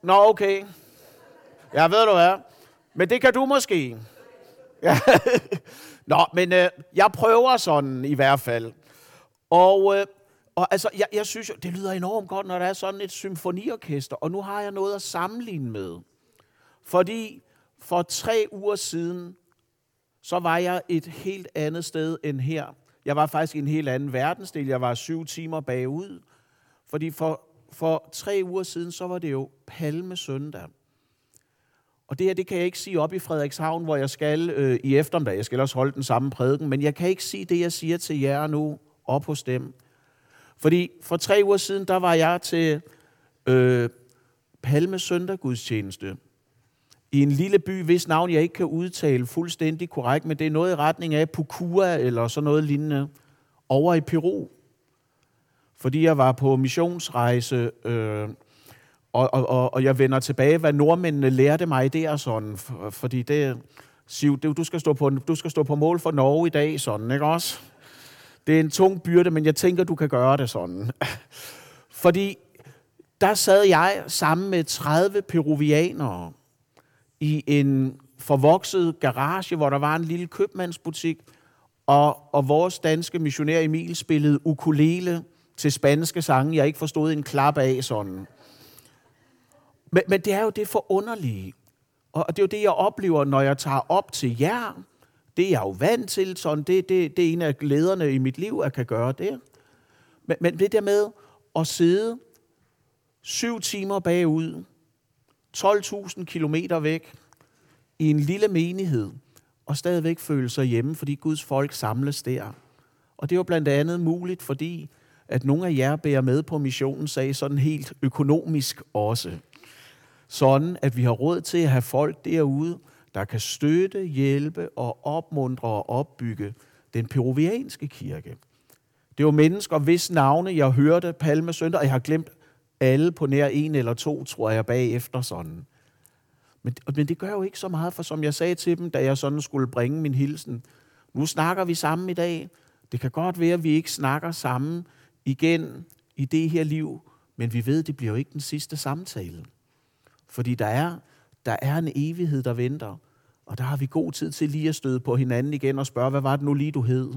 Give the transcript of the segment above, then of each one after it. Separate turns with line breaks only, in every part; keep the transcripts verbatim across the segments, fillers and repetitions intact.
Nå, okay. Ja, ved du hvad? Men det kan du måske. Ja. Nå, men øh, jeg prøver sådan i hvert fald. Og, øh, og altså, jeg, jeg synes jo, det lyder enormt godt, når der er sådan et symfoniorkester. Og nu har jeg noget at sammenligne med. Fordi for tre uger siden, så var jeg et helt andet sted end her. Jeg var faktisk i en helt anden verdensdel. Jeg var syv timer bagud. Fordi for, for tre uger siden, så var det jo Palmesøndag. Og det her, det kan jeg ikke sige op i Frederikshavn, hvor jeg skal øh, i eftermiddag. Jeg skal også holde den samme prædiken, men jeg kan ikke sige det, jeg siger til jer nu, op hos dem. Fordi for tre uger siden, der var jeg til øh, Palmesøndag gudstjeneste. I en lille by, hvis navn jeg ikke kan udtale fuldstændig korrekt, men det er noget i retning af Pucura eller sådan noget lignende, over i Peru. Fordi jeg var på missionsrejse, øh, og, og, og jeg vender tilbage, hvad nordmændene lærte mig der sådan, for, fordi det, Siv, det, du, skal stå på, du skal stå på mål for Norge i dag, sådan, ikke også? Det er en tung byrde, men jeg tænker, du kan gøre det sådan. Fordi der sad jeg sammen med tredive peruvianere i en forvokset garage, hvor der var en lille købmandsbutik, og, og vores danske missionær Emil spillede ukulele til spanske sange, jeg ikke forstod en klap af sådan. Men, men det er jo det forunderlige, og det er jo det, jeg oplever, når jeg tager op til jer. Det er jeg jo vant til, sådan. Det, det, det er en af glæderne i mit liv, at kan gøre det. Men, men det der med at sidde syv timer bagud, tolv tusind kilometer væk, i en lille menighed, og stadigvæk føle sig hjemme, fordi Guds folk samles der. Og det er jo blandt andet muligt, fordi at nogle af jer bærer med på missionen, sagde sådan helt økonomisk også. Sådan, at vi har råd til at have folk derude, der kan støtte, hjælpe og opmuntre og opbygge den peruvianske kirke. Det er jo mennesker, hvis navne jeg hørte Palmesøndag, og jeg har glemt alle på nær en eller to, tror jeg, bagefter sådan. Men, men det gør jo ikke så meget, for som jeg sagde til dem, da jeg sådan skulle bringe min hilsen, nu snakker vi sammen i dag. Det kan godt være, at vi ikke snakker sammen igen i det her liv, men vi ved, at det bliver jo ikke den sidste samtale. Fordi der er, der er en evighed, der venter, og der har vi god tid til lige at støde på hinanden igen og spørge, hvad var det nu lige, du hed?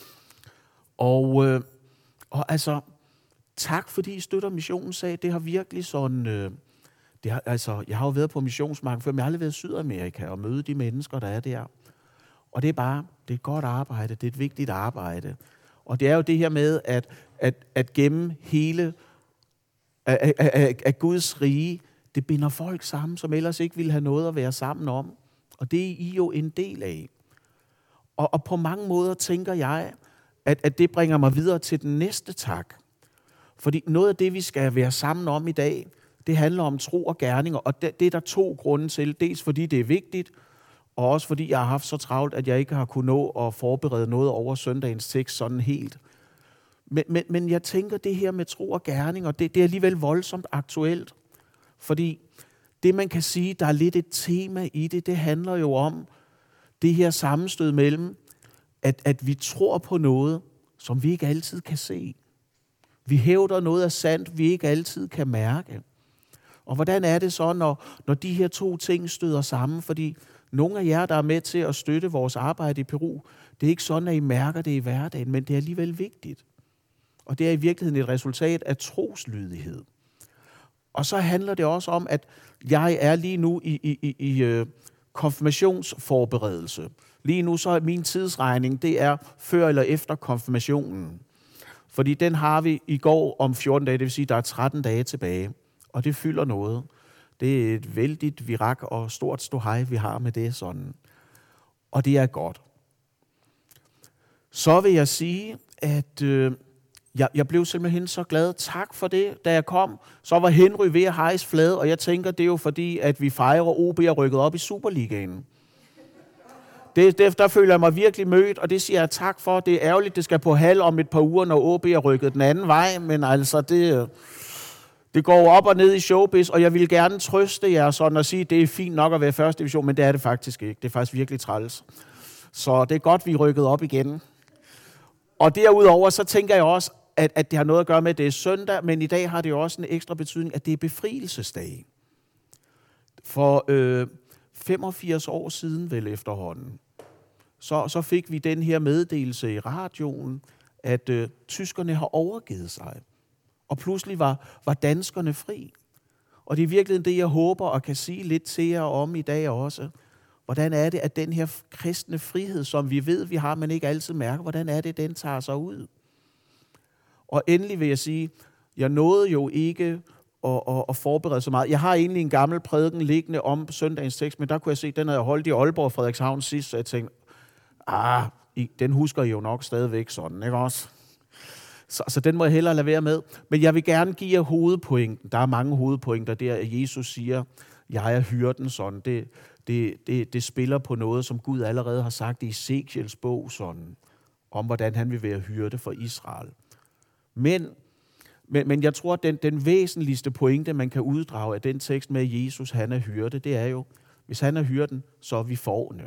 Og, øh, og altså, tak fordi I støtter missionen, sag. Det har virkelig sådan... Øh, det har, altså, jeg har jo været på missionsmarken før, men jeg har aldrig været i Sydamerika og møde de mennesker, der er der. Og det er bare, det er et godt arbejde, det er et vigtigt arbejde. Og det er jo det her med, at, at, at gemme hele af, af, af Guds rige, det binder folk sammen, som ellers ikke ville have noget at være sammen om. Og det er I jo en del af. Og, og på mange måder tænker jeg, at, at det bringer mig videre til den næste tak. Fordi noget af det, vi skal være sammen om i dag, det handler om tro og gerninger, og det, det er der to grunde til. Dels fordi det er vigtigt, og også fordi jeg har haft så travlt, at jeg ikke har kunnet nå at forberede noget over søndagens tekst sådan helt. Men, men, men jeg tænker, det her med tro og gerninger, det, det er alligevel voldsomt aktuelt. Fordi det, man kan sige, der er lidt et tema i det, det handler jo om det her sammenstød mellem, at, at vi tror på noget, som vi ikke altid kan se. Vi hævder noget af sandt, vi ikke altid kan mærke. Og hvordan er det så, når, når de her to ting støder sammen? Fordi nogle af jer, der er med til at støtte vores arbejde i Peru, det er ikke sådan, at I mærker det i hverdagen, men det er alligevel vigtigt. Og det er i virkeligheden et resultat af troslydighed. Og så handler det også om, at jeg er lige nu i, i, i, i uh, konfirmationsforberedelse. Lige nu så er min tidsregning, det er før eller efter konfirmationen. Fordi den har vi i går om fjorten dage, det vil sige, der er tretten dage tilbage. Og det fylder noget. Det er et vældigt virak og stort ståhej, vi har med det sådan. Og det er godt. Så vil jeg sige, at øh, jeg, jeg blev simpelthen så glad. Tak for det. Da jeg kom, så var Henry ved at hejse flade, og jeg tænker, det er jo fordi, at vi fejrer O B er rykket op i Superligaen. Det, det, der føler jeg mig virkelig mødt, og det siger jeg tak for. Det er ærgerligt, det skal på halv om et par uger, når O B er rykket den anden vej, men altså, det... Det går op og ned i showbiz, og jeg vil gerne trøste jer sådan og sige, at det er fint nok at være første division, men det er det faktisk ikke. Det er faktisk virkelig træls. Så det er godt, vi er rykket op igen. Og derudover, så tænker jeg også, at, at det har noget at gøre med, at det er søndag, men i dag har det jo også en ekstra betydning, at det er befrielsesdag. For øh, femogfirs år siden vel efterhånden, så, så fik vi den her meddelelse i radioen, at øh, tyskerne har overgivet sig. Og pludselig var, var danskerne fri. Og det er virkelig det, jeg håber og kan sige lidt til jer om i dag også. Hvordan er det, at den her kristne frihed, som vi ved, vi har, men ikke altid mærker, hvordan er det, den tager sig ud? Og endelig vil jeg sige, jeg nåede jo ikke at, at, at forberede så meget. Jeg har egentlig en gammel prædiken liggende om søndagens tekst, men der kunne jeg se, den havde jeg holdt i Aalborg og Frederikshavn sidst, så jeg tænkte, ah, den husker I jo nok stadigvæk sådan, ikke også? Så, så den må jeg hellere lade være med. Men jeg vil gerne give jer hovedpointen. Der er mange hovedpointer der, at Jesus siger, jeg er hyrden sådan. Det, det, det, det spiller på noget, som Gud allerede har sagt i Ezekiels bog sådan, om hvordan han vil være hyrde for Israel. Men, men, men jeg tror, at den, den væsentligste pointe, man kan uddrage af den tekst med, at Jesus han er hyrde, det er jo, hvis han er hyrden, så er vi fårene.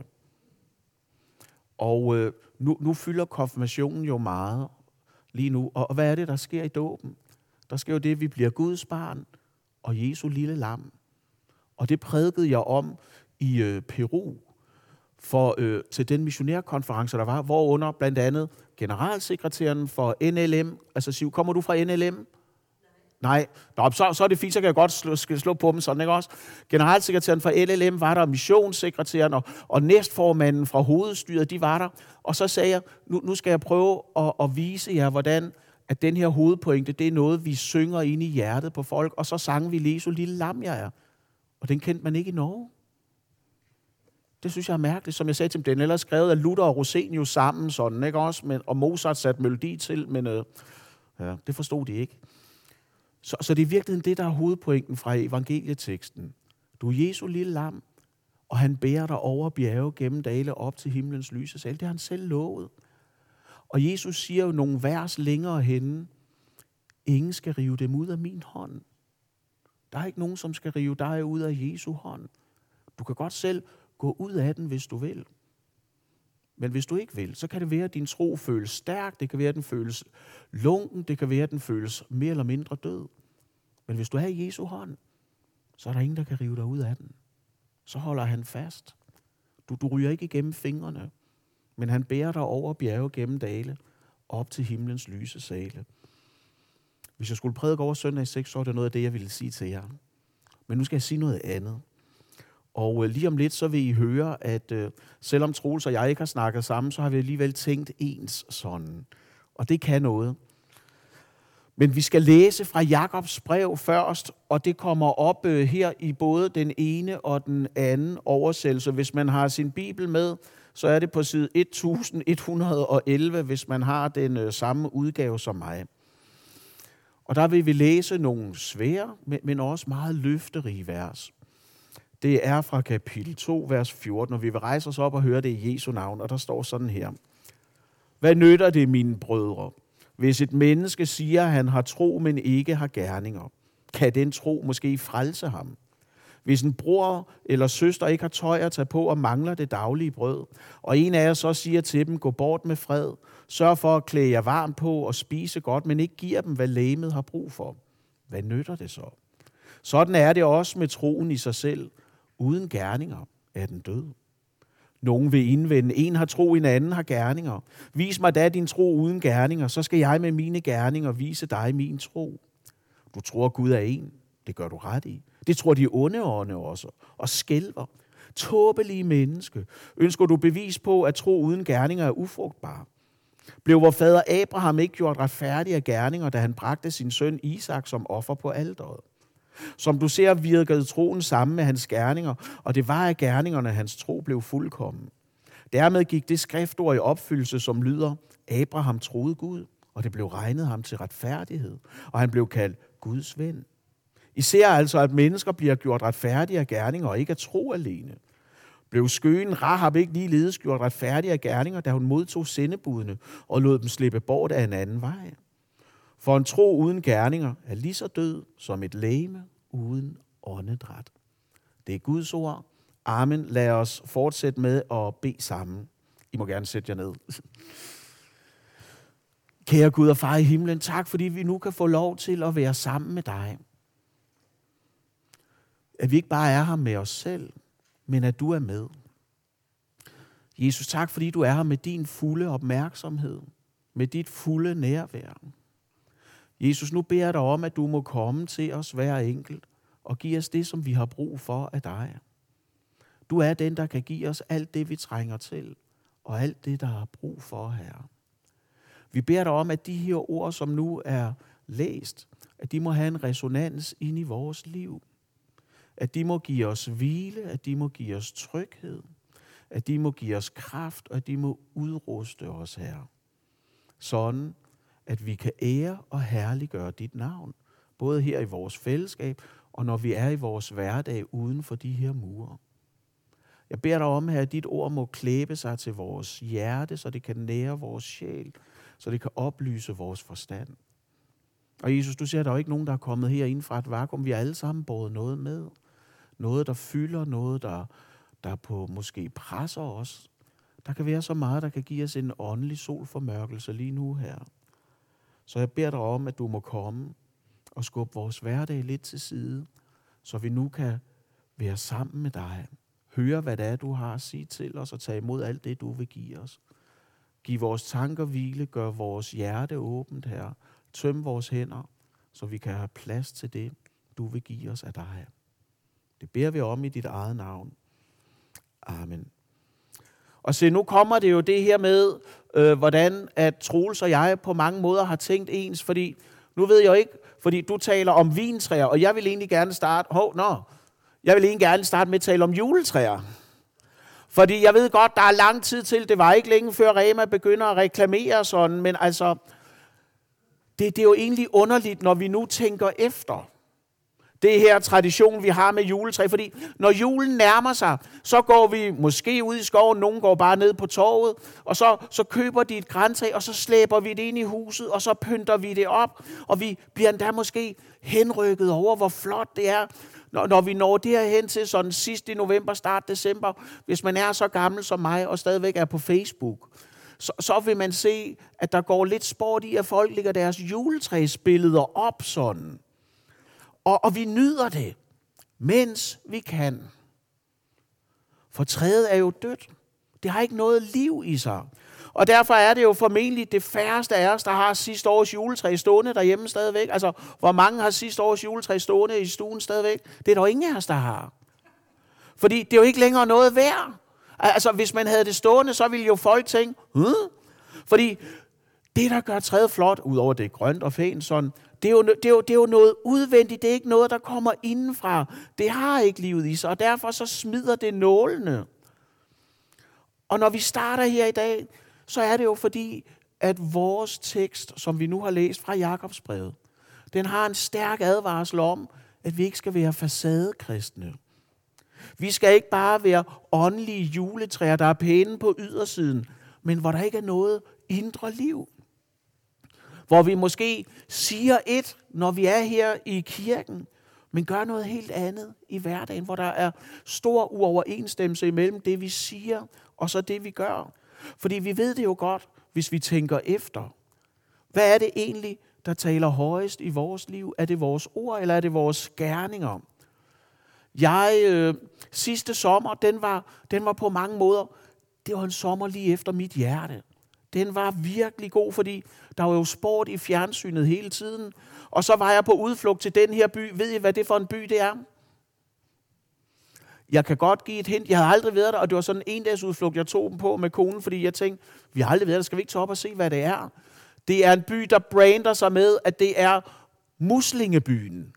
Og øh, nu, nu fylder konfirmationen jo meget lige nu. Og, og hvad er det, der sker i dåben? Der sker jo det, at vi bliver Guds barn og Jesu lille lam. Og det prædikede jeg om i øh, Peru for, øh, til den missionærkonference, der var, hvorunder blandt andet generalsekretæren for N L M, altså Siv, kommer du fra N L M? Nej, Nå, så, så er det fint, så kan jeg godt slå, slå på dem sådan, ikke også? Generalsekretæren for N L M var der, missionssekretæren og, og næstformanden fra hovedstyret, de var der. Og så sagde jeg, nu, nu skal jeg prøve at, at vise jer, hvordan at den her hovedpointe, det er noget, vi synger ind i hjertet på folk. Og så sang vi Jesu lille lam, jeg er. Og den kendte man ikke i Norge. Det synes jeg er mærkeligt. Som jeg sagde til dem, den er ellers skrevet af Luther og Rosenius sammen, sådan, ikke også? Men, og Mozart satte melodi til, men øh, ja, det forstod de ikke. Så, så det er virkelig det, der er hovedpointen fra evangelieteksten. Du er Jesu lille lam, og han bærer dig over bjerge gennem dale op til himlens lyse sal. Det har han selv lovet. Og Jesus siger jo nogle vers længere henne, ingen skal rive dem ud af min hånd. Der er ikke nogen, som skal rive dig ud af Jesu hånd. Du kan godt selv gå ud af den, hvis du vil. Men hvis du ikke vil, så kan det være, at din tro føles stærk, det kan være, at den føles lunken, det kan være, at den føles mere eller mindre død. Men hvis du er i Jesu hånd, så er der ingen, der kan rive dig ud af den. Så holder han fast. Du, du ryger ikke igennem fingrene, men han bærer dig over bjerge gennem dale, op til himlens lyse sale. Hvis jeg skulle prædike over søndag i seks, så er det noget af det, jeg ville sige til jer. Men nu skal jeg sige noget andet. Og øh, lige om lidt, så vil I høre, at øh, selvom Troels og jeg ikke har snakket sammen, så har vi alligevel tænkt ens sådan. Og det kan noget. Men vi skal læse fra Jakobs brev først, og det kommer op øh, her i både den ene og den anden oversættelse. Hvis man har sin bibel med, så er det på side et tusind et hundrede og elleve, hvis man har den øh, samme udgave som mig. Og der vil vi læse nogle svære, men også meget løfterige vers. Det er fra kapitel to, vers fjorten, og vi vil rejse os op og høre det i Jesu navn, og der står sådan her. Hvad nytter det, mine brødre, hvis et menneske siger, at han har tro, men ikke har gerninger? Kan den tro måske frelse ham? Hvis en bror eller søster ikke har tøj at tage på og mangler det daglige brød, og en af jer så siger til dem, gå bort med fred, sørg for at klæde jer varmt på og spise godt, men ikke giver dem, hvad legemet har brug for. Hvad nytter det så? Sådan er det også med troen i sig selv. Uden gerninger er den død. Nogen vil indvende, en har tro, en anden har gerninger. Vis mig da din tro uden gerninger, så skal jeg med mine gerninger vise dig min tro. Du tror, Gud er en. Det gør du ret i. Det tror de onde ånde også, og skælver. Tåbelige menneske. Ønsker du bevis på, at tro uden gerninger er ufrugtbar? Blev vor fader Abraham ikke gjort retfærdig af gerninger, da han bragte sin søn Isak som offer på alteret? Som du ser, virkede troen sammen med hans gerninger, og det var af gerningerne, hans tro blev fuldkommen. Dermed gik det skriftord i opfyldelse, som lyder, Abraham troede Gud, og det blev regnet ham til retfærdighed, og han blev kaldt Guds ven. I ser altså, at mennesker bliver gjort retfærdige af gerninger, og ikke af tro alene. Blev skøen Rahab ikke ligeledes gjort retfærdige af gerninger, da hun modtog sendebudene og lod dem slippe bort af en anden vej? For en tro uden gerninger er lige så død som et legeme uden åndedræt. Det er Guds ord. Amen. Lad os fortsætte med at bede sammen. I må gerne sætte jer ned. Kære Gud og far i himlen, tak fordi vi nu kan få lov til at være sammen med dig. At vi ikke bare er her med os selv, men at du er med. Jesus, tak fordi du er her med din fulde opmærksomhed, med dit fulde nærvær. Jesus, nu beder jeg dig om, at du må komme til os hver enkelt og give os det, som vi har brug for af dig. Du er den, der kan give os alt det, vi trænger til, og alt det, der er brug for, Herre. Vi beder dig om, at de her ord, som nu er læst, at de må have en resonans ind i vores liv. At de må give os hvile, at de må give os tryghed, at de må give os kraft, og at de må udruste os, Herre. Sådan, at vi kan ære og herliggøre dit navn, både her i vores fællesskab, og når vi er i vores hverdag uden for de her mure. Jeg beder dig om, her, at dit ord må klæbe sig til vores hjerte, så det kan nære vores sjæl, så det kan oplyse vores forstand. Og Jesus, du siger, at der er ikke nogen, der er kommet herind fra et vakuum. Vi har alle sammen båret noget med. Noget, der fylder, noget, der, der på måske presser os. Der kan være så meget, der kan give os en åndelig solformørkelse lige nu her. Så jeg beder dig om, at du må komme og skubbe vores hverdag lidt til side, så vi nu kan være sammen med dig. Høre, hvad det er, du har at sige til os, og tage imod alt det, du vil give os. Giv vores tanker hvile, gør vores hjerte åbent her. Tøm vores hænder, så vi kan have plads til det, du vil give os af dig. Det beder vi om i dit eget navn. Amen. Og se, nu kommer det jo det her med, øh, hvordan at Troels og jeg på mange måder har tænkt ens, fordi nu ved jeg jo ikke, fordi du taler om vintræer, og jeg vil egentlig gerne starte, hov, nå, jeg vil egentlig gerne starte med at tale om juletræer. Fordi jeg ved godt, der er lang tid til, det var ikke længe før Rema begynder at reklamere sådan, men altså, det, det er jo egentlig underligt, når vi nu tænker efter. Det her tradition, vi har med juletræ, fordi når julen nærmer sig, så går vi måske ud i skoven, nogen går bare ned på torvet, og så, så køber de et grantræ, og så slæber vi det ind i huset, og så pynter vi det op, og vi bliver endda måske henrykket over, hvor flot det er, når, når vi når derhen til sådan sidst i november, start december, hvis man er så gammel som mig, og stadigvæk er på Facebook, så, så vil man se, at der går lidt sport i, at folk lægger deres juletræsbilleder op sådan. Og, og vi nyder det, mens vi kan. For træet er jo dødt. Det har ikke noget liv i sig. Og derfor er det jo formentlig det færreste af os, der har sidste års juletræ stående derhjemme stadigvæk. Altså, hvor mange har sidste års juletræ stående i stuen stadigvæk? Det er der jo ingen af os, der har. Fordi det er jo ikke længere noget værd. Altså, hvis man havde det stående, så ville jo folk tænke, hm? Fordi det, der gør træet flot, udover det er grønt og fænt sådan, Det er, jo, det, er jo, det er jo noget udvendigt, det er ikke noget, der kommer indenfra. Det har ikke livet i sig, og derfor så smider det nålene. Og når vi starter her i dag, så er det jo fordi, at vores tekst, som vi nu har læst fra Jakobsbrevet, den har en stærk advarsel om, at vi ikke skal være facadekristne. Vi skal ikke bare være åndelige juletræer, der er pæne på ydersiden, men hvor der ikke er noget indre liv. Hvor vi måske siger et, når vi er her i kirken, men gør noget helt andet i hverdagen, hvor der er stor uoverensstemmelse imellem det, vi siger, og så det, vi gør. Fordi vi ved det jo godt, hvis vi tænker efter. Hvad er det egentlig, der taler højest i vores liv? Er det vores ord, eller er det vores gerninger? Jeg, øh, sidste sommer, den var, den var på mange måder, det var en sommer lige efter mit hjerte. Den var virkelig god, fordi der var jo sport i fjernsynet hele tiden. Og så var jeg på udflugt til den her by. Ved I, hvad det for en by det er? Jeg kan godt give et hint. Jeg havde aldrig været der, og det var sådan en endags udflugt, jeg tog dem på med konen, fordi jeg tænkte, vi har aldrig været der, skal vi ikke tage op og se, hvad det er? Det er en by, der brander sig med, at det er Muslingebyen.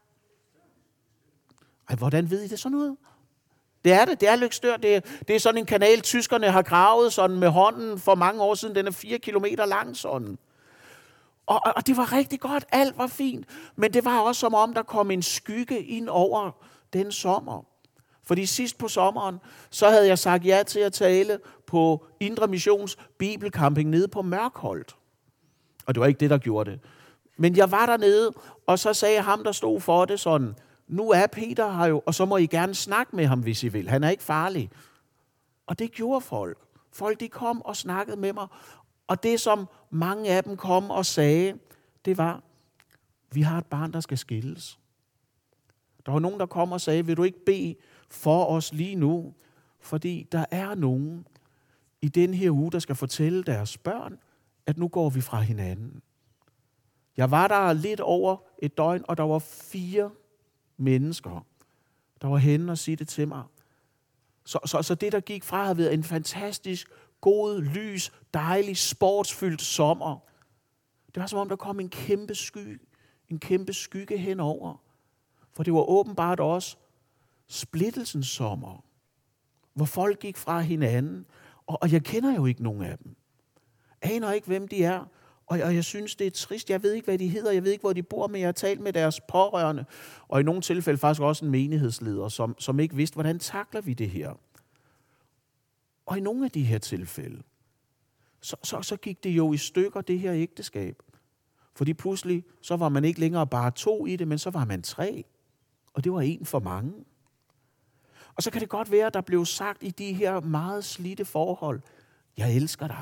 Ej, hvordan ved I det sådan noget? Det er det, det er Løgstør. Det er, det er sådan en kanal, tyskerne har gravet sådan med hånden for mange år siden. Den er fire kilometer lang sådan. Og, og det var rigtig godt, alt var fint. Men det var også som om, der kom en skygge ind over den sommer. Fordi sidst på sommeren, så havde jeg sagt ja til at tale på Indre Missions Bibelcamping nede på Mørkholt. Og det var ikke det, der gjorde det. Men jeg var dernede, og så sagde ham, der stod for det sådan, nu er Peter her jo, og så må I gerne snakke med ham, hvis I vil. Han er ikke farlig. Og det gjorde folk. Folk, de kom og snakkede med mig. Og det, som mange af dem kom og sagde, det var, vi har et barn, der skal skilles. Der var nogen, der kom og sagde, vil du ikke bede for os lige nu? Fordi der er nogen i den her uge, der skal fortælle deres børn, at nu går vi fra hinanden. Jeg var der lidt over et døgn, og der var fire mennesker, der var henne og sige det til mig. Så, så, så det, der gik fra, havde været en fantastisk, god, lys, dejlig, sportsfyldt sommer. Det var som om, der kom en kæmpe sky, en kæmpe skygge henover. For det var åbenbart også splittelsens sommer, hvor folk gik fra hinanden, og, og jeg kender jo ikke nogen af dem. Aner ikke, hvem de er, og, og jeg synes, det er trist. Jeg ved ikke, hvad de hedder, jeg ved ikke, hvor de bor, men jeg har talt med deres pårørende, og i nogle tilfælde faktisk også en menighedsleder, som, som ikke vidste, hvordan takler vi det her. Og i nogle af de her tilfælde, så, så, så gik det jo i stykker, det her ægteskab. Fordi pludselig, så var man ikke længere bare to i det, men så var man tre. Og det var en for mange. Og så kan det godt være, at der blev sagt i de her meget slidte forhold, jeg elsker dig.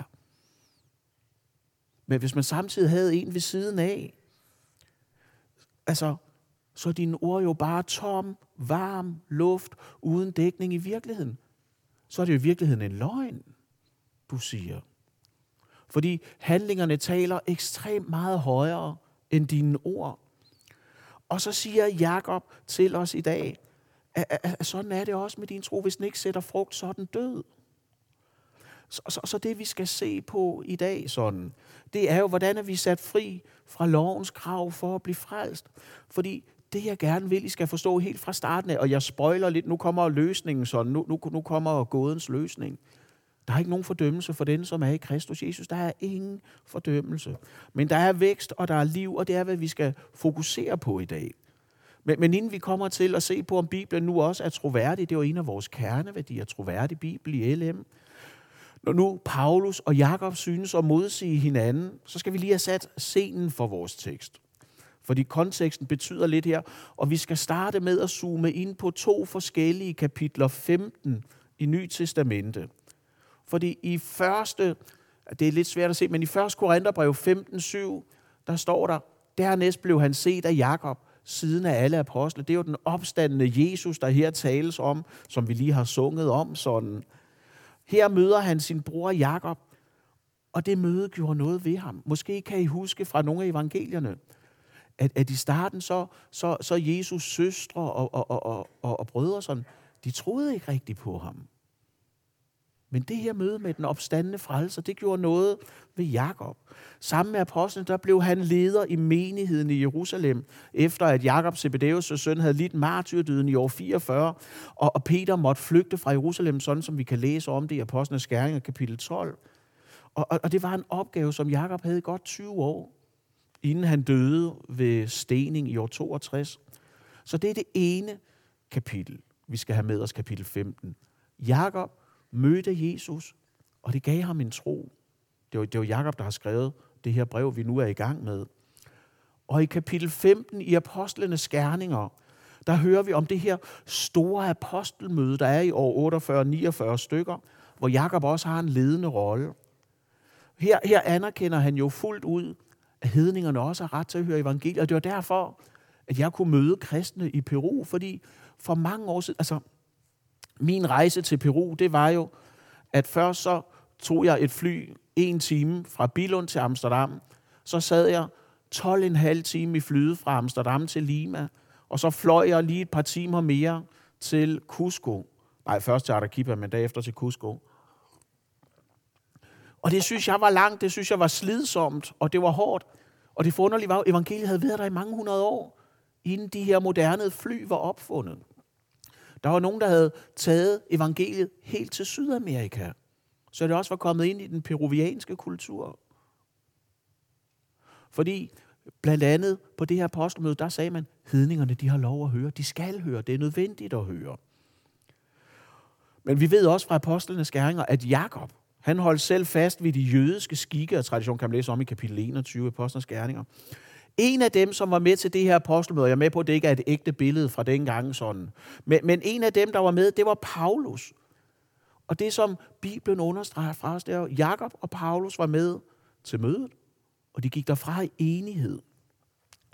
Men hvis man samtidig havde en ved siden af, altså, så er dine ord jo bare tom, varm luft, uden dækning i virkeligheden. Så er det jo i virkeligheden en løgn, du siger. Fordi handlingerne taler ekstremt meget højere end dine ord. Og så siger Jakob til os i dag, at, at, at sådan er det også med din tro. Hvis den ikke sætter frugt, så er den død. Så, så, så det vi skal se på i dag, sådan, det er jo, hvordan er vi sat fri fra lovens krav for at blive frelst. Fordi det jeg gerne vil, I skal forstå helt fra starten af, og jeg spoiler lidt, nu kommer løsningen sådan, nu, nu, nu kommer gådens løsning. Der er ikke nogen fordømmelse for den, som er i Kristus Jesus. Der er ingen fordømmelse. Men der er vækst, og der er liv, og det er, hvad vi skal fokusere på i dag. Men, men inden vi kommer til at se på, om Bibelen nu også er troværdig, det er jo en af vores kerneværdier, troværdig Bibel i L M. Når nu Paulus og Jakob synes at modsige hinanden, så skal vi lige have sat scenen for vores tekst. Fordi konteksten betyder lidt her, og vi skal starte med at zoome ind på to forskellige kapitler femten i Nye Testamente. Fordi i første, det er lidt svært at se, men i første Korintherbrev femten syv, der står der, dernæst blev han set af Jakob, siden af alle apostle. Det er jo den opstandende Jesus, der her tales om, som vi lige har sunget om sådan. Her møder han sin bror Jakob, og det møde gjorde noget ved ham. Måske kan I huske fra nogle af evangelierne, at, at i starten så, så, så Jesus søstre og, og, og, og, og brødre sådan, de troede ikke rigtigt på ham. Men det her møde med den opstandende frelser, det gjorde noget ved Jakob. Sammen med apostlene, der blev han leder i menigheden i Jerusalem, efter at Jakob, Zebedeus' søn, havde lidt martyrdøden i år fireogfyrre, og, og Peter måtte flygte fra Jerusalem, sådan som vi kan læse om det i Apostlenes Gerninger, kapitel tolv. Og, og, og det var en opgave, som Jakob havde godt tyve år, inden han døde ved stening i år toogtres. Så det er det ene kapitel, vi skal have med os, kapitel femten. Jakob mødte Jesus, og det gav ham en tro. Det var, det var Jakob, der har skrevet det her brev, vi nu er i gang med. Og i kapitel femten i Apostlenes Gerninger, der hører vi om det her store apostelmøde, der er i år otteogfyrre niogfyrre stykker, hvor Jakob også har en ledende rolle. Her, her anerkender han jo fuldt ud, at hedningerne også har ret til at høre evangeliet, og det var derfor, at jeg kunne møde kristne i Peru, fordi for mange år siden, altså min rejse til Peru, det var jo, at først så tog jeg et fly en time fra Billund til Amsterdam. Så sad jeg tolv og en halv time i flyet fra Amsterdam til Lima. Og så fløj jeg lige et par timer mere til Cusco. Nej, først til Arequipa, men derefter til Cusco. Og det synes jeg var langt, det synes jeg var slidsomt, og det var hårdt. Og det forunderlige var jo, at evangeliet havde været der i mange hundrede år, inden de her moderne fly var opfundet. Der var nogen, der havde taget evangeliet helt til Sydamerika, så det også var kommet ind i den peruvianske kultur. Fordi blandt andet på det her apostelmøde, der sagde man, hedningerne, de har lov at høre. De skal høre. Det er nødvendigt at høre. Men vi ved også fra apostlenes gerninger, at Jakob, han holdt selv fast ved de jødiske skikke og tradition, kan man læse om i kapitel enogtyve af apostlenes gerninger. En af dem, som var med til det her apostelmøde, jeg er med på, at det ikke er et ægte billede fra dengang sådan, men, men en af dem, der var med, det var Paulus. Og det, som Bibelen understreger fra os, det er jo, Jakob og Paulus var med til mødet, og de gik derfra i enighed.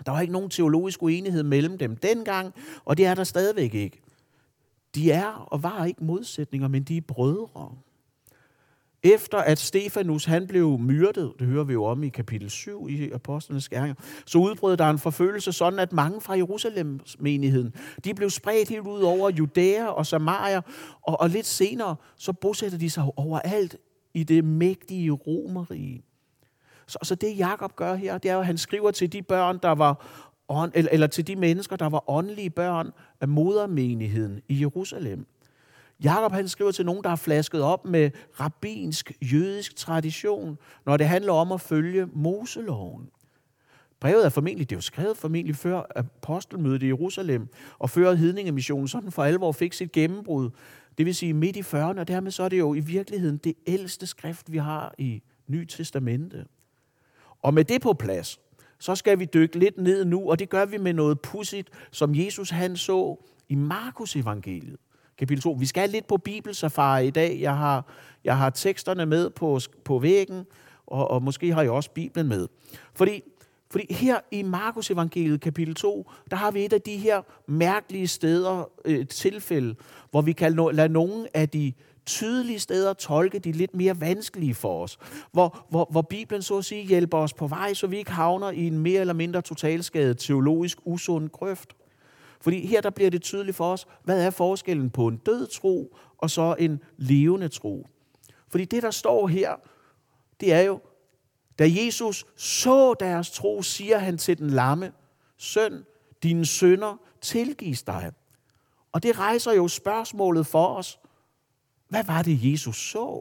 Der var ikke nogen teologisk uenighed mellem dem dengang, og det er der stadigvæk ikke. De er og var ikke modsætninger, men de er brødre. Efter at Stefanus han blev myrdet, det hører vi jo om i kapitel syv i Apostlenes Gerninger, så udbrød der en forfølgelse sådan, at mange fra Jerusalems menigheden, de blev spredt helt ud over Judæa og Samaria, og, og lidt senere, så bosætter de sig overalt i det mægtige Romerrige. Så, så det Jakob gør her, det er jo, at han skriver til de børn, der var ånd, eller, eller til de mennesker, der var åndelige børn af modermenigheden i Jerusalem. Jakob han skriver til nogen, der har flasket op med rabbinsk, jødisk tradition, når det handler om at følge Moseloven. Brevet er formentlig, det er jo skrevet formentlig før apostelmødet i Jerusalem, og før hedningemissionen sådan for alvor fik sit gennembrud. Det vil sige midt i fyrrerne, og dermed så er det jo i virkeligheden det ældste skrift, vi har i Nye Testamente. Og med det på plads, så skal vi dykke lidt ned nu, og det gør vi med noget pudsigt, som Jesus han så i Markus evangeliet. Kapitel to. Vi skal lidt på bibelsafari i dag. Jeg har, jeg har teksterne med på, på væggen, og, og måske har jeg også Bibelen med. Fordi, fordi her i Markus evangeliet kapitel to, der har vi et af de her mærkelige steder, øh, tilfælde, hvor vi kan nå, lade nogle af de tydelige steder tolke de lidt mere vanskelige for os. Hvor, hvor, hvor Bibelen så at sige hjælper os på vej, så vi ikke havner i en mere eller mindre totalskadet teologisk usund grøft. Fordi her der bliver det tydeligt for os, hvad er forskellen på en død tro og så en levende tro. Fordi det, der står her, det er jo, da Jesus så deres tro, siger han til den lamme, søn, dine synder tilgives dig. Og det rejser jo spørgsmålet for os, hvad var det, Jesus så?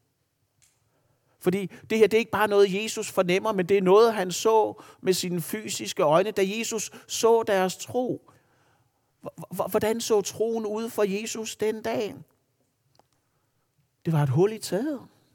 Fordi det her, det er ikke bare noget, Jesus fornemmer, men det er noget, han så med sine fysiske øjne, da Jesus så deres tro. Hvordan så troen ud for Jesus den dag? Det var et hul i taget.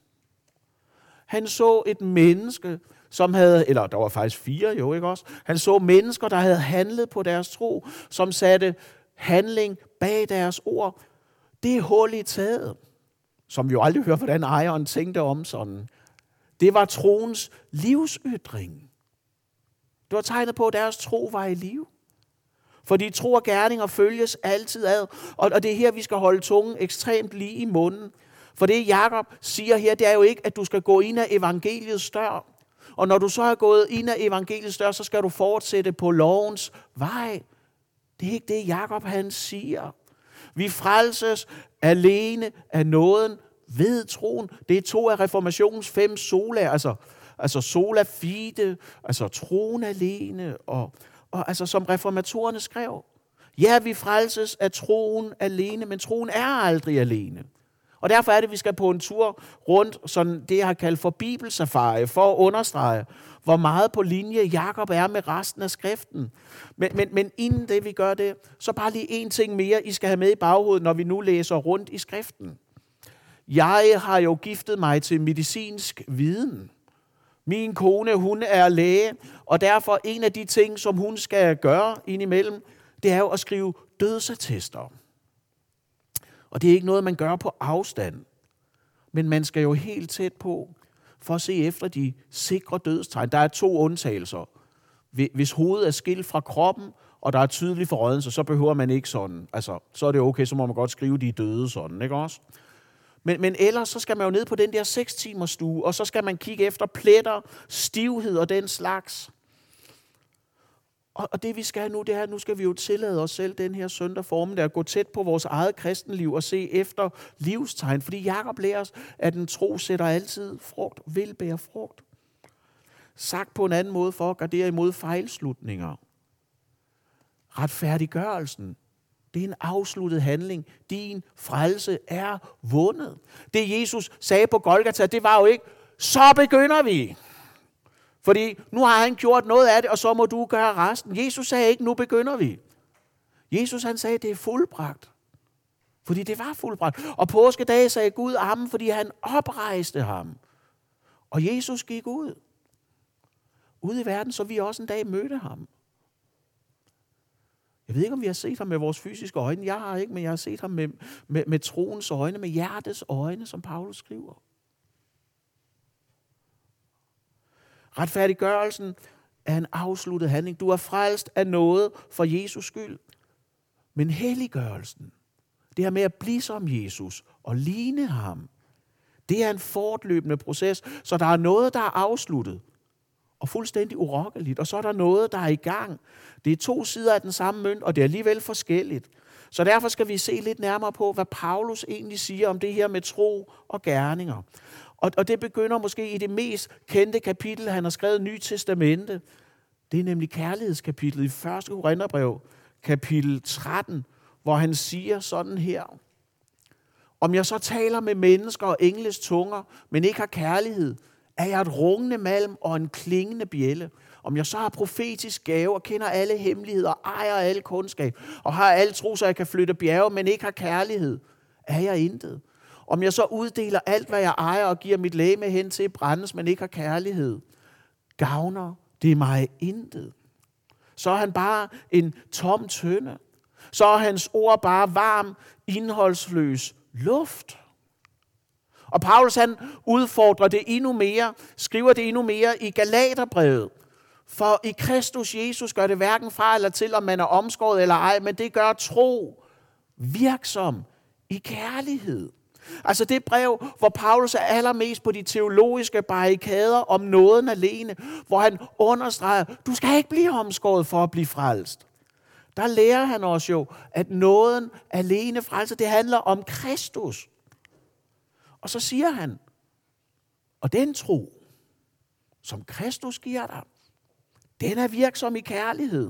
Han så et menneske, som havde, eller der var faktisk fire jo, ikke også? Han så mennesker, der havde handlet på deres tro, som satte handling bag deres ord. Det hul i taget, som vi jo aldrig hører, hvordan ejeren tænkte om sådan. Det var troens livsytring. Det var tegnet på, at deres tro var i liv. Fordi tro og gerninger følges altid ad. Og det er her, vi skal holde tungen ekstremt lige i munden. For det Jakob siger her, det er jo ikke, at du skal gå ind af evangeliets dør. Og når du så er gået ind af evangeliets dør, så skal du fortsætte på lovens vej. Det er ikke det, Jakob han siger. Vi frelses alene af nåden ved troen. Det er to af reformationens fem sola, altså, altså sola fide, altså troen alene, og, og altså som reformatorerne skrev. Ja, vi frelses af troen alene, men troen er aldrig alene. Og derfor er det, at vi skal på en tur rundt, sådan det jeg har kaldt for bibelsafari, for at understrege, hvor meget på linje Jakob er med resten af skriften. Men, men, men inden det vi gør det, så bare lige en ting mere, I skal have med i baghovedet, når vi nu læser rundt i skriften. Jeg har jo giftet mig til medicinsk viden. Min kone, hun er læge, og derfor en af de ting, som hun skal gøre indimellem, det er jo at skrive dødsattester. Og det er ikke noget, man gør på afstand. Men man skal jo helt tæt på, for at se efter de sikre dødstegn. Der er to undtagelser. Hvis hovedet er skilt fra kroppen, og der er tydelig forrådnelse, så behøver man ikke sådan. Altså, så er det okay, så må man godt skrive de døde sådan, ikke også? Men, men ellers så skal man jo ned på den der seks timers stue, og så skal man kigge efter pletter, stivhed og den slags. Og, og det vi skal nu, det er, nu skal vi jo tillade os selv den her søndag formiddag at gå tæt på vores eget kristenliv og se efter livstegn. Fordi Jakob lærer os, at en tro sætter altid frugt, vil bære frugt. Sagt på en anden måde for at gardere imod fejlslutninger. Retfærdiggørelsen. Det er en afsluttet handling. Din frelse er vundet. Det Jesus sagde på Golgata, det var jo ikke, så begynder vi. Fordi nu har han gjort noget af det, og så må du gøre resten. Jesus sagde ikke, nu begynder vi. Jesus han sagde, det er fuldbragt. Fordi det var fuldbragt. Og påskedag sagde Gud amen, fordi han oprejste ham. Og Jesus gik ud. Ud i verden, så vi også en dag mødte ham. Jeg ved ikke, om vi har set ham med vores fysiske øjne. Jeg har ikke, men jeg har set ham med, med, med troens øjne, med hjertets øjne, som Paulus skriver. Retfærdiggørelsen, er en afsluttet handling. Du er frelst af noget for Jesus skyld. Men helliggørelsen, det her med at blive som Jesus og ligne ham, det er en fortløbende proces, så der er noget, der er afsluttet og fuldstændig urokkeligt, og så er der noget, der er i gang. Det er to sider af den samme mønt, og det er alligevel forskelligt. Så derfor skal vi se lidt nærmere på, hvad Paulus egentlig siger om det her med tro og gerninger. Og, og det begynder måske i det mest kendte kapitel, han har skrevet Nye Testamente. Det er nemlig kærlighedskapitlet i første Korintherbrev, kapitel tretten, hvor han siger sådan her: om jeg så taler med mennesker og engles tunger, men ikke har kærlighed, er jeg et rungende malm og en klingende bjælde. Om jeg så har profetisk gave og kender alle hemmeligheder, ejer alle kundskab, og har alle tro, så jeg kan flytte bjerge, men ikke har kærlighed, er jeg intet. Om jeg så uddeler alt, hvad jeg ejer, og giver mit legeme hen til brændes, men ikke har kærlighed, gavner det mig intet. Så er han bare en tom tønde. Så er hans ord bare varm, indholdsløs luft. Og Paulus han udfordrer det endnu mere, skriver det endnu mere i Galaterbrevet. For i Kristus Jesus gør det hverken fra eller til, om man er omskåret eller ej, men det gør tro virksom i kærlighed. Altså det brev, hvor Paulus er allermest på de teologiske barrikader om nåden alene, hvor han understreger, du skal ikke blive omskåret for at blive frelst. Der lærer han os jo, at nåden alene frelser, det handler om Kristus. Og så siger han, og den tro, som Kristus giver dig, den er virksom i kærlighed.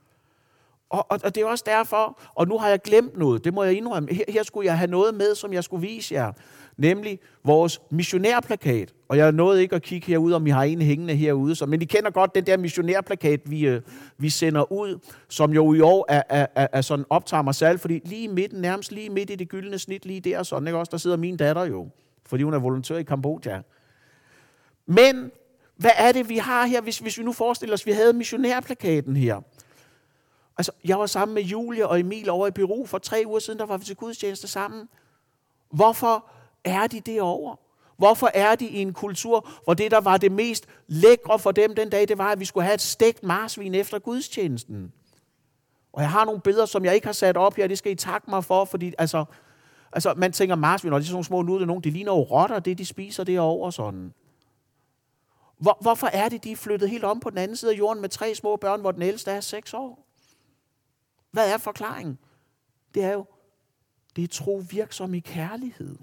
Og, og, og det er også derfor, og nu har jeg glemt noget, det må jeg indrømme. Her, her skulle jeg have noget med, som jeg skulle vise jer, nemlig vores missionærplakat. Og jeg nåede ikke at kigge herud, om I har en hængende herude. Så, men I kender godt den der missionærplakat, vi, øh, vi sender ud, som jo i år er, er, er, er sådan optager mig selv, fordi lige i midten, nærmest lige midt i det gyldne snit, lige der sådan, ikke også, der sidder min datter jo, fordi hun er volontør i Kambodja. Men hvad er det, vi har her, hvis, hvis vi nu forestiller os, vi havde missionærplakaten her? Altså, jeg var sammen med Julie og Emil over i Peru for tre uger siden, der var vi til gudstjeneste sammen. Hvorfor er de derovre? Hvorfor er de i en kultur, hvor det, der var det mest lækre for dem den dag, det var, at vi skulle have et stegt marsvin efter gudstjenesten? Og jeg har nogle billeder, som jeg ikke har sat op her, det skal I takke mig for, fordi altså, altså man tænker marsvin, og det er sådan nogle små nude, nogen, de ligner jo rotter, det de spiser derovre sådan. Hvor, hvorfor er det, de er flyttet helt om på den anden side af jorden med tre små børn, hvor den ældste er seks år? Hvad er forklaringen? Det er jo, det er tro virksom i kærlighed.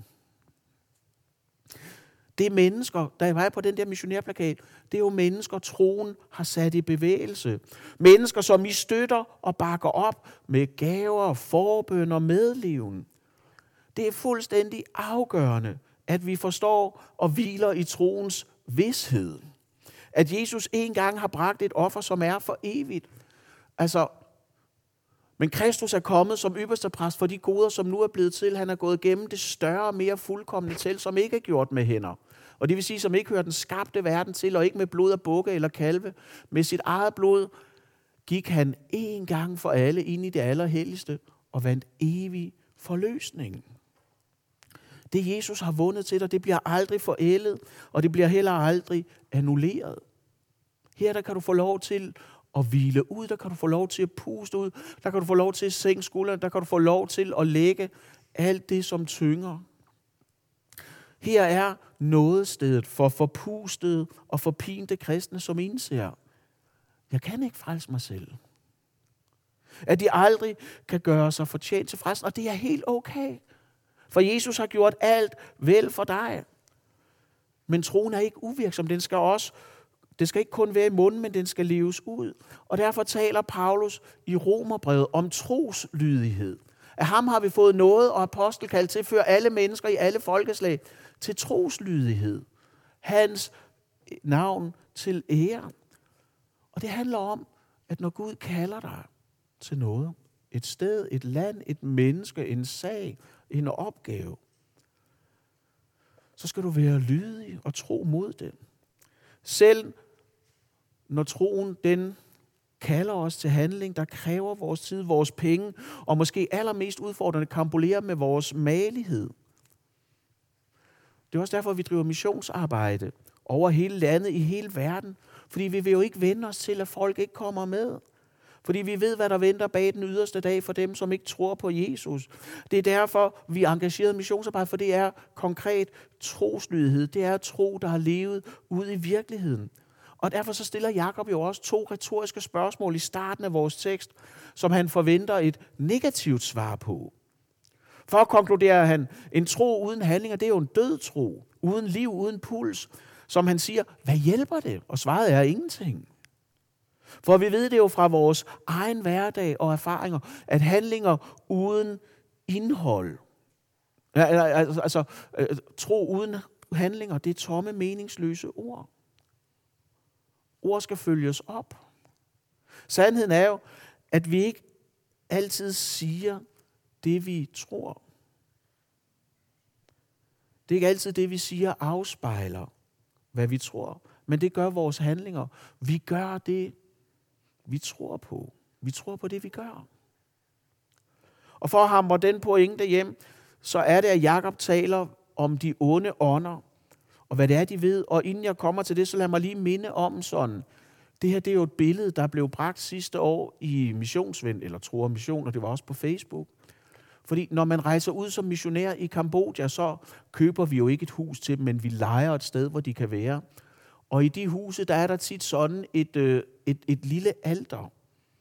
Det er mennesker, der var på den der missionærplakat, det er jo mennesker, troen har sat i bevægelse. Mennesker, som I støtter og bakker op med gaver, forbøn og medleven. Det er fuldstændig afgørende, at vi forstår og hviler i troens vished. At Jesus en gang har bragt et offer, som er for evigt. Altså, men Kristus er kommet som ypperste præst for de goder, som nu er blevet til. Han er gået igennem det større og mere fuldkomne til, som ikke er gjort med hænder. Og det vil sige, som ikke hører den skabte verden til, og ikke med blod af bukke eller kalve. Med sit eget blod gik han en gang for alle ind i det allerhelligste og vandt evig forløsning. Det Jesus har vundet til dig, det bliver aldrig forældet, og det bliver heller aldrig annulleret. Her der kan du få lov til at hvile ud, der kan du få lov til at puste ud, der kan du få lov til at sænke skulderen, der kan du få lov til at lægge alt det, som tynger. Her er nådestedet for forpustede og forpinte kristne, som indser, jeg kan ikke frelse mig selv. At de aldrig kan gøre sig fortjent til frelsen, og det er helt okay. For Jesus har gjort alt vel for dig. Men troen er ikke uvirksom, den skal også Det skal ikke kun være i munden, men den skal leves ud. Og derfor taler Paulus i Romerbrevet om troslydighed. Af ham har vi fået noget og apostelkald til at føre alle mennesker i alle folkeslag til troslydighed. Hans navn til ære. Og det handler om, at når Gud kalder dig til noget, et sted, et land, et menneske, en sag, en opgave, så skal du være lydig og tro mod den. Selv når troen, den kalder os til handling, der kræver vores tid, vores penge, og måske allermest udfordrende kampolerer med vores magelighed. Det er også derfor, vi driver missionsarbejde, over hele landet, i hele verden. Fordi vi vil jo ikke vende os til, at folk ikke kommer med. Fordi vi ved, hvad der venter bag den yderste dag for dem, som ikke tror på Jesus. Det er derfor, vi er engageret i missionsarbejde, for det er konkret troslydighed. Det er tro, der har levet ude i virkeligheden. Og derfor så stiller Jakob jo også to retoriske spørgsmål i starten af vores tekst, som han forventer et negativt svar på. For at konkludere han, en tro uden handlinger, det er jo en død tro, uden liv, uden puls. Som han siger, hvad hjælper det? Og svaret er ingenting. For vi ved det jo fra vores egen hverdag og erfaringer, at handlinger uden indhold, altså tro uden handlinger, det er tomme, meningsløse ord. Ord skal følges op. Sandheden er jo, at vi ikke altid siger det, vi tror. Det er ikke altid det, vi siger, afspejler, hvad vi tror. Men det gør vores handlinger. Vi gør det, vi tror på. Vi tror på det, vi gør. Og for at hamre den pointe hjem, så er det, at Jakob taler om de onde ånder, og hvad det er, de ved. Og inden jeg kommer til det, så lad mig lige minde om sådan. Det her, det er jo et billede, der blev bragt sidste år i Missionsven, eller Tro og Mission, og det var også på Facebook. Fordi når man rejser ud som missionær i Kambodja, så køber vi jo ikke et hus til dem, men vi lejer et sted, hvor de kan være. Og i de huse, der er der tit sådan et, et, et lille alter.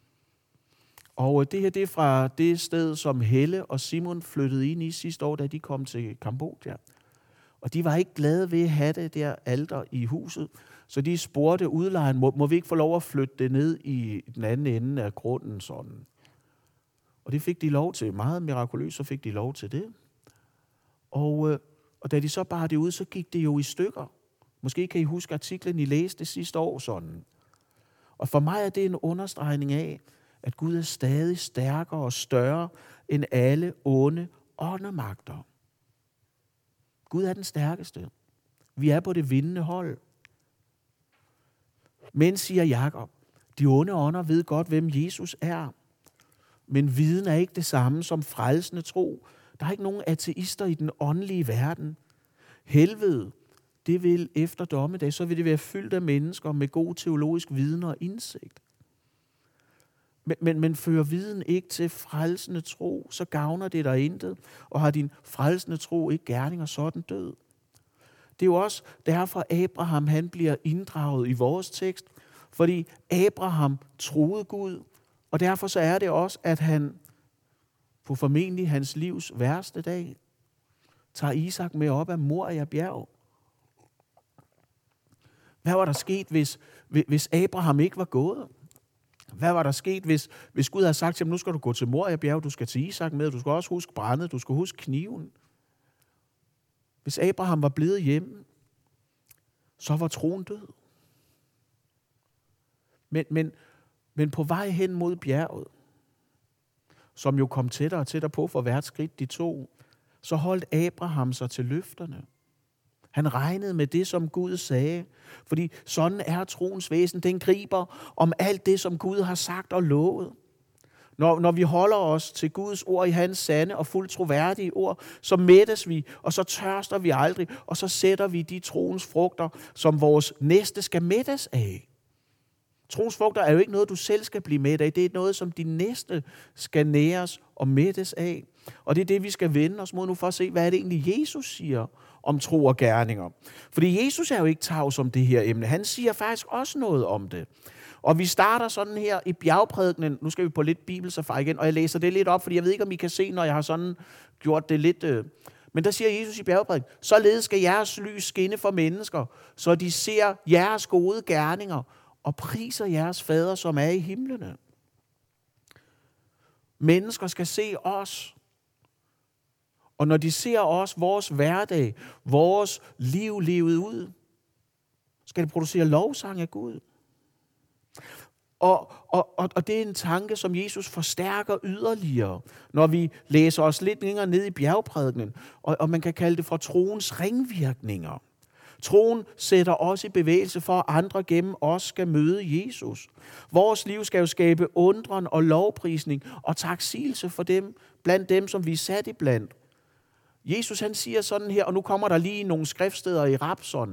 Og det her, det er fra det sted, som Helle og Simon flyttede ind i sidste år, da de kom til Kambodja. Og de var ikke glade ved at have det der alter i huset, så de spurgte udlejeren, må, må vi ikke få lov at flytte det ned i den anden ende af grunden sådan. Og det fik de lov til. Meget mirakuløst, så fik de lov til det. Og, og da de så bar det ud, så gik det jo i stykker. Måske kan I huske artiklen, I læste det sidste år sådan. Og for mig er det en understregning af, at Gud er stadig stærkere og større end alle onde åndemagter. Gud er den stærkeste. Vi er på det vindende hold. Men, siger Jakob, de onde ånder ved godt, hvem Jesus er. Men viden er ikke det samme som frelsende tro. Der er ikke nogen ateister i den åndelige verden. Helvede, det vil efter dommedag, så vil det være fyldt af mennesker med god teologisk viden og indsigt. Men, men, men fører viden ikke til frelsende tro, så gavner det dig intet, og har din frelsende tro ikke gerninger, så er den død. Det er jo også derfor, Abraham han bliver inddraget i vores tekst, fordi Abraham troede Gud, og derfor så er det også, at han på formentlig hans livs værste dag tager Isak med op af Moria bjerg. Hvad var der sket, hvis, hvis Abraham ikke var gået? Hvad var der sket, hvis, hvis Gud havde sagt til ham, nu skal du gå til Moria bjerg, du skal til Isak med, du skal også huske brændet, du skal huske kniven. Hvis Abraham var blevet hjemme, så var troen død. Men, men, men på vej hen mod bjerget, som jo kom tættere og tættere på for hvert skridt de tog, så holdt Abraham sig til løfterne. Han regnede med det, som Gud sagde, fordi sådan er troens væsen. Den griber om alt det, som Gud har sagt og lovet. Når, når vi holder os til Guds ord i hans sande og fuldt troværdige ord, så mættes vi, og så tørster vi aldrig, og så sætter vi de troens frugter, som vores næste skal mættes af. Troens frugter er jo ikke noget, du selv skal blive mæt af. Det er noget, som din næste skal næres og mættes af. Og det er det, vi skal vende os mod nu for at se, hvad er det egentlig, Jesus siger om tro og gerninger. Fordi Jesus er jo ikke tavs om det her emne. Han siger faktisk også noget om det. Og vi starter sådan her i bjergprædikenen. Nu skal vi på lidt bibelsafari igen, og jeg læser det lidt op, fordi jeg ved ikke, om I kan se, når jeg har sådan gjort det lidt. Øh. Men der siger Jesus i bjergprædikenen, således skal jeres lys skinne for mennesker, så de ser jeres gode gerninger og priser jeres fader, som er i himlene. Mennesker skal se os. Og når de ser os, vores hverdag, vores liv levet ud, skal det producere lovsang af Gud. Og, og, og, og det er en tanke, som Jesus forstærker yderligere, når vi læser os lidt længere ned i bjergprædikenen. Og, og man kan kalde det for troens ringvirkninger. Troen sætter os i bevægelse for, at andre gennem os skal møde Jesus. Vores liv skal jo skabe undren og lovprisning og taksigelse for dem, blandt dem, som vi er sat iblandt. Jesus han siger sådan her, og nu kommer der lige nogle skriftsteder i Rapson.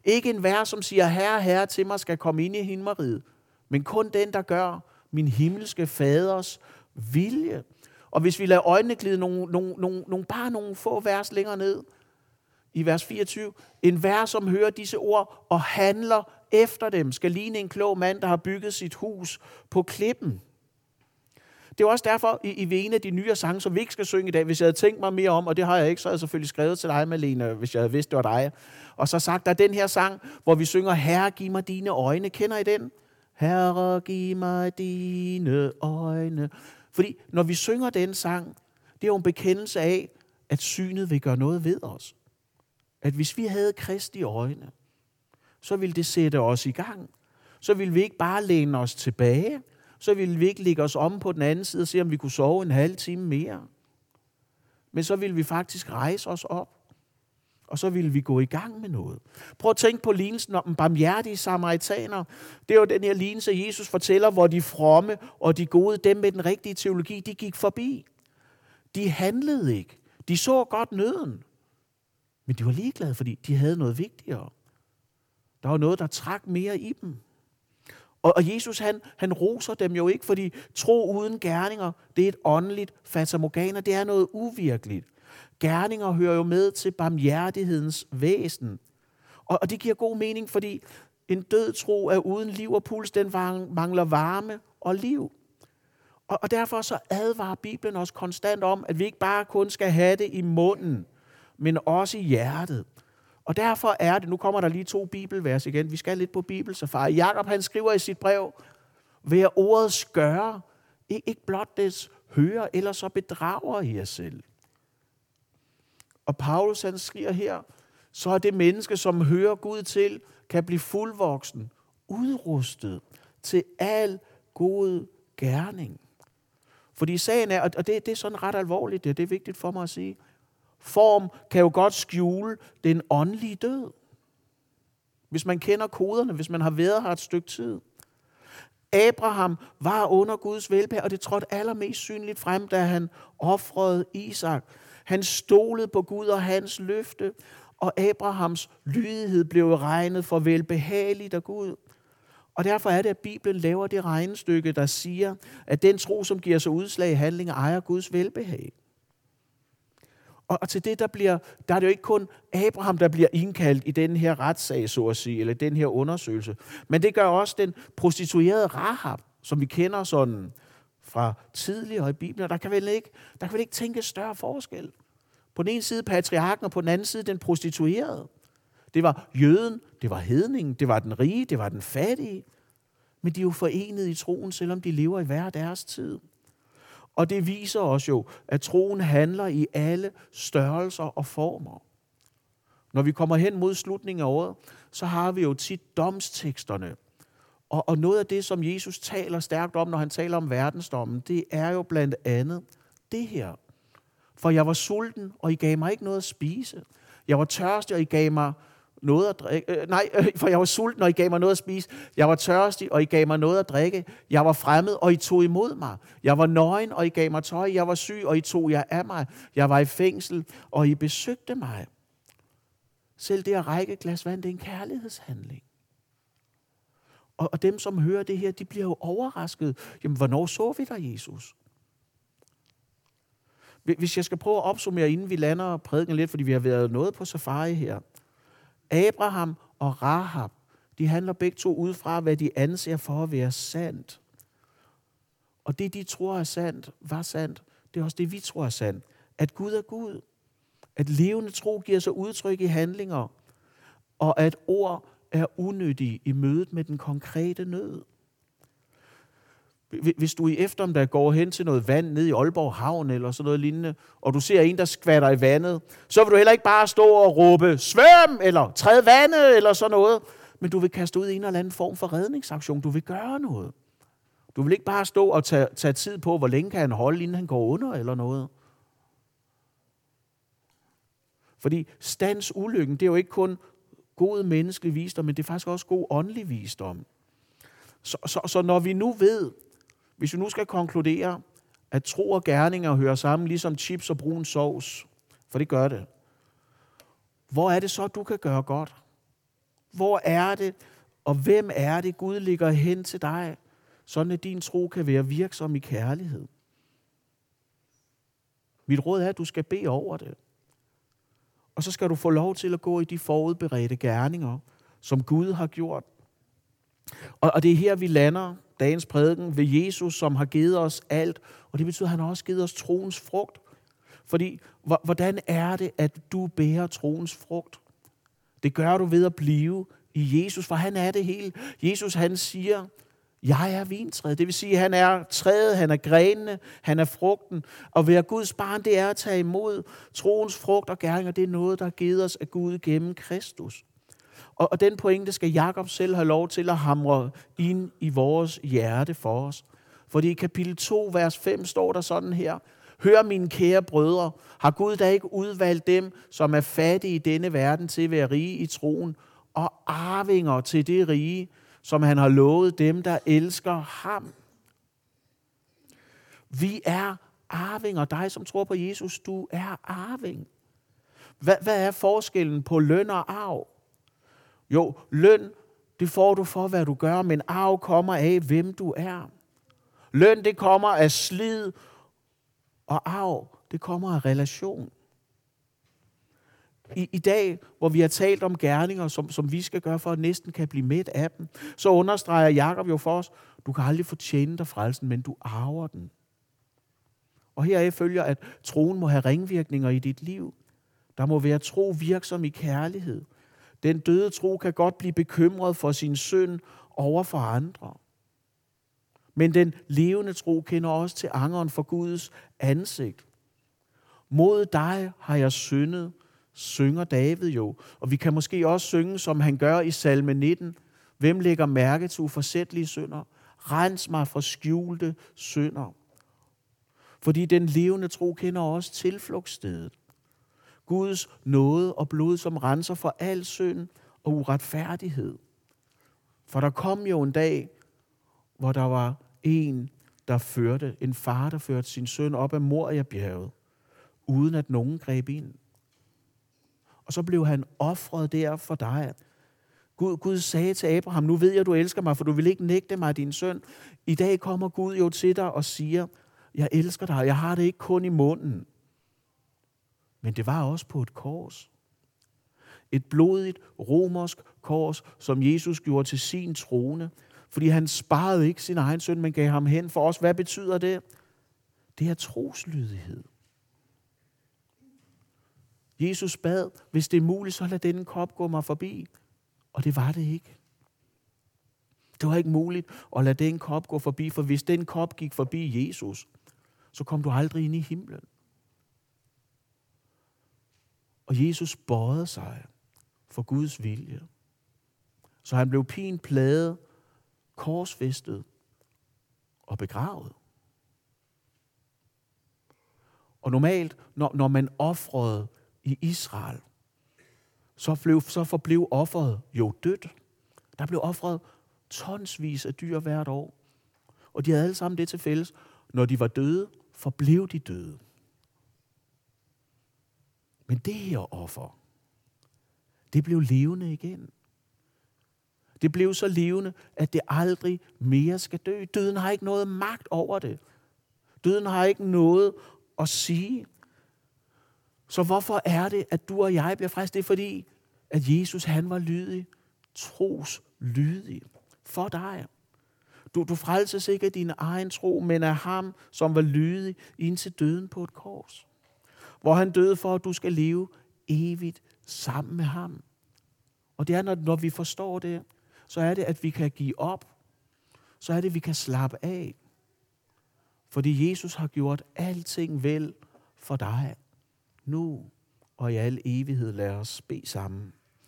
Ikke enhver, som siger, herre, herre til mig, skal komme ind i himmeriget, men kun den, der gør min himmelske faders vilje. Og hvis vi lader øjnene glide nogle, nogle, nogle, nogle, bare nogle få vers længere ned, i vers fireogtyve, en hver, som hører disse ord og handler efter dem, skal ligne en klog mand, der har bygget sit hus på klippen. Det er også derfor, i, i en af de nye sange, som vi ikke skal synge i dag, hvis jeg havde tænkt mig mere om, og det har jeg ikke, så havde jeg selvfølgelig skrevet til dig, Malene, hvis jeg havde vidst, det var dig. Og så sagt, der er den her sang, hvor vi synger, Herre, giv mig dine øjne. Kender I den? Herre, giv mig dine øjne. Fordi når vi synger den sang, det er jo en bekendelse af, at synet vil gøre noget ved os. At hvis vi havde Kristi øjne, så ville det sætte os i gang. Så ville vi ikke bare læne os tilbage, så ville vi ikke lægge os om på den anden side og se, om vi kunne sove en halv time mere. Men så ville vi faktisk rejse os op, og så ville vi gå i gang med noget. Prøv at tænke på lignelsen om den barmhjertige samaritaner. Det er jo den her lignelse, Jesus fortæller, hvor de fromme og de gode, dem med den rigtige teologi, de gik forbi. De handlede ikke. De så godt nøden. Men de var ligeglade, fordi de havde noget vigtigere. Der var noget, der trak mere i dem. Og Jesus, han, han roser dem jo ikke, fordi tro uden gerninger, det er et åndeligt fatamorgana, det er noget uvirkeligt. Gerninger hører jo med til barmhjertighedens væsen. Og, og det giver god mening, fordi en død tro er uden liv og puls, den mangler varme og liv. Og, og derfor så advarer Bibelen os konstant om, at vi ikke bare kun skal have det i munden, men også i hjertet. Og derfor er det, nu kommer der lige to bibelvers igen, vi skal lidt på bibelsafari. Jakob, han skriver i sit brev, ved ordet skøre, ikke blot des høre, eller så bedrager I jer selv. Og Paulus, han skriver her, så er det menneske, som hører Gud til, kan blive fuldvoksen, udrustet til al god gerning. Fordi sagen er, og det, det er sådan ret alvorligt, det, det er vigtigt for mig at sige, form kan jo godt skjule den åndelige død. Hvis man kender koderne, hvis man har været her et stykke tid. Abraham var under Guds velbehag, og det trådte allermest synligt frem, da han ofrede Isak. Han stolede på Gud og hans løfte, og Abrahams lydighed blev regnet for velbehageligt af Gud. Og derfor er det, at Bibelen laver det regnestykke, der siger, at den tro, som giver sig udslag i handlinger, ejer Guds velbehag. Og til det, der bliver, der er det jo ikke kun Abraham, der bliver indkaldt i den her retssag, så at sige, eller den her undersøgelse. Men det gør også den prostituerede Rahab, som vi kender sådan fra tidligere i Bibelen. Der kan vel ikke, der kan vel ikke tænke større forskel. På den ene side patriarken, og på den anden side den prostituerede. Det var jøden, det var hedningen, det var den rige, det var den fattige. Men de er jo forenet i troen, selvom de lever i hver deres tid. Og det viser os jo, at troen handler i alle størrelser og former. Når vi kommer hen mod slutningen af året, så har vi jo tit domsteksterne. Og, og noget af det, som Jesus taler stærkt om, når han taler om verdensdommen, det er jo blandt andet det her. For jeg var sulten, og I gav mig ikke noget at spise. Jeg var tørstig, og I gav mig noget at drikke. Øh, nej, øh, for jeg var sulten, og I gav mig noget at spise. Jeg var tørstig, og I gav mig noget at drikke. Jeg var fremmed, og I tog imod mig. Jeg var nøgen, og I gav mig tøj. Jeg var syg, og I tog jer af mig. Jeg var i fængsel, og I besøgte mig. Selv det at række et glas vand, det er en kærlighedshandling. Og, og dem, som hører det her, de bliver jo overrasket. Jamen, hvornår så vi dig, Jesus? Hvis jeg skal prøve at opsummere, inden vi lander prædiken lidt, fordi vi har været noget på safari her. Abraham og Rahab, de handler begge to ud fra, hvad de anser for at være sandt. Og det, de tror er sandt, var sandt. Det er også det, vi tror er sandt. At Gud er Gud. At levende tro giver sig udtryk i handlinger. Og at ord er unødige i mødet med den konkrete nød. Hvis du i eftermiddag går hen til noget vand nede i Aalborg Havn eller sådan noget lignende, og du ser en, der skvatter i vandet, så vil du heller ikke bare stå og råbe, svøm, eller træd vandet, eller sådan noget. Men du vil kaste ud i en eller anden form for redningsaktion. Du vil gøre noget. Du vil ikke bare stå og tage, tage tid på, hvor længe kan han holde, inden han går under, eller noget. Fordi stands ulykken, det er jo ikke kun god menneskelig visdom, men det er faktisk også god åndelig visdom. Så, så, så når vi nu ved, hvis vi nu skal konkludere, at tro og gerninger hører sammen, ligesom chips og brun sovs, for det gør det. Hvor er det så, du kan gøre godt? Hvor er det, og hvem er det, Gud lægger hen til dig, sådan at din tro kan være virksom i kærlighed? Mit råd er, at du skal bede over det. Og så skal du få lov til at gå i de forudberedte gerninger, som Gud har gjort. Og, og det er her, vi lander dagens prædiken ved Jesus, som har givet os alt. Og det betyder, at han har også givet os troens frugt. Fordi, hvordan er det, at du bærer troens frugt? Det gør du ved at blive i Jesus, for han er det hele. Jesus, han siger, jeg er vintræet. Det vil sige, at han er træet, han er grenene, han er frugten. Og at være Guds barn, det er at tage imod troens frugt og gerninger. Det er noget, der er givet os af Gud gennem Kristus. Og, og den pointe skal Jakob selv have lov til at hamre ind i vores hjerte for os. Fordi i kapitel to, vers fem, står der sådan her. Hør, mine kære brødre, har Gud da ikke udvalgt dem, som er fattige i denne verden, til at være rige i troen, og arvinger til det rige, som han har lovet dem, der elsker ham. Vi er arvinger. Dig, som tror på Jesus, du er arving. Hvad, hvad er forskellen på løn og arv? Jo, løn, det får du for, hvad du gør, men arv kommer af, hvem du er. Løn, det kommer af slid, og arv, det kommer af relation. I, I dag, hvor vi har talt om gerninger, som, som vi skal gøre for at næsten kan blive mæt af dem, så understreger Jakob jo for os, du kan aldrig fortjene dig frelsen, men du arver den. Og heraf følger, at troen må have ringvirkninger i dit liv. Der må være tro virksom i kærlighed. Den døde tro kan godt blive bekymret for sin synd over for andre. Men den levende tro kender også til angeren for Guds ansigt. Mod dig har jeg syndet, synger David jo. Og vi kan måske også synge, som han gør i salme nitten. Hvem lægger mærke til uforsætlige synder? Rens mig fra skjulte synder. Fordi den levende tro kender også tilflugtsstedet. Guds nåde og blod, som renser for al synd og uretfærdighed. For der kom jo en dag, hvor der var en, der førte, en far, der førte sin søn op ad Moria-bjerget, uden at nogen greb ind. Og så blev han ofret der for dig. Gud, Gud sagde til Abraham, nu ved jeg, du elsker mig, for du vil ikke nægte mig din søn. I dag kommer Gud jo til dig og siger, jeg elsker dig, jeg har det ikke kun i munden. Men det var også på et kors. Et blodigt romersk kors, som Jesus gjorde til sin trone. Fordi han sparede ikke sin egen søn, men gav ham hen for os. Hvad betyder det? Det er troslydighed. Jesus bad, hvis det er muligt, så lad denne kop gå mig forbi. Og det var det ikke. Det var ikke muligt at lade den kop gå forbi, for hvis den kop gik forbi Jesus, så kom du aldrig ind i himlen. Og Jesus bøjede sig for Guds vilje. Så han blev pint plaget, korsfæstet og begravet. Og normalt, når, når man ofrede i Israel, så, blev, så forblev offeret jo dødt. Der blev offret tonsvis af dyr hvert år. Og de havde alle sammen det til fælles. Når de var døde, forblev de døde. Men det her offer, det blev levende igen. Det blev så levende, at det aldrig mere skal dø. Døden har ikke noget magt over det. Døden har ikke noget at sige. Så hvorfor er det, at du og jeg bliver frelst? Det er fordi, at Jesus han var lydig, troslydig for dig. Du, du frelses ikke af din egen tro, men af ham, som var lydig indtil døden på et kors. Hvor han døde for, at du skal leve evigt sammen med ham. Og det er, når, når vi forstår det, så er det, at vi kan give op. Så er det, at vi kan slappe af. Fordi Jesus har gjort alting vel for dig. Nu og i al evighed, lad os bede sammen.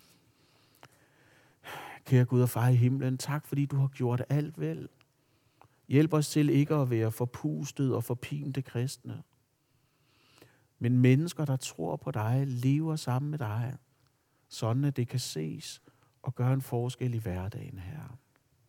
Kære Gud og far i himlen, tak fordi du har gjort alt vel. Hjælp os til ikke at være forpustet og forpinte kristne. Men mennesker, der tror på dig, lever sammen med dig, sådan at det kan ses og gøre en forskel i hverdagen her.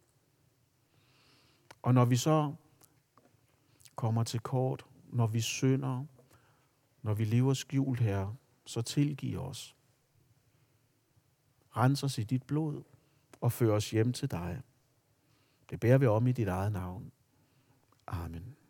Og når vi så kommer til kort, når vi synder, når vi lever skjult her, så tilgiv os. rens os i dit blod og før os hjem til dig. Det beder vi om i dit eget navn. Amen.